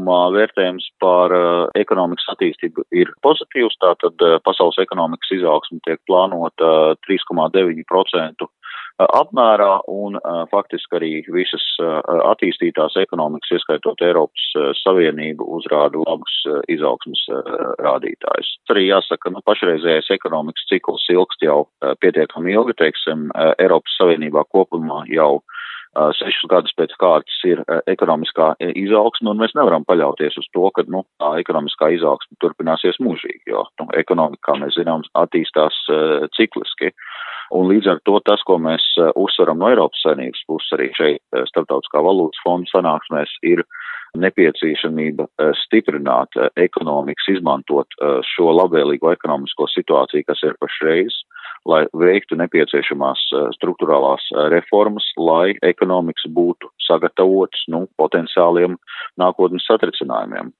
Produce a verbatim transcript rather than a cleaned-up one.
kopumā vērtējums par uh, ekonomikas attīstību ir pozitīvs, tātad uh, pasaules ekonomikas izaugsme tiek plānota uh, trīs komā deviņi procenti apmērā, un uh, faktiski arī visas uh, attīstītās ekonomikas, ieskaitot Eiropas uh, Savienību, uzrāda labus uh, izaugsmas uh, rādītājus. Arī jāsaka, nu, pašreizējais ekonomikas cikls ilgst jau uh, pietiekami ilgi, teiksim, uh, Eiropas Savienībā kopumā jau uh, sešus gadus pēc kārtas ir uh, ekonomiskā izaugsme, un mēs nevaram paļauties uz to, ka, nu, tā ekonomiskā izaugsme turpināsies mūžīgi, jo, nu, ekonomika, kā mēs zinām, attīstās uh, cikliski. Un līdz ar to tas, ko mēs uh, uzsveram no Eiropas Savienības puses arī šeit uh, Starptautiskā valūtas fonda sanāksmēs, ir nepieciešamība uh, stiprināt uh, ekonomikas, izmantot uh, šo labvēlīgo ekonomisko situāciju, kas ir pašreiz, lai veiktu nepieciešamās uh, struktūrālās uh, reformas, lai ekonomikas būtu sagatavotas, nu, potenciāliem nākotnes satricinājumiem.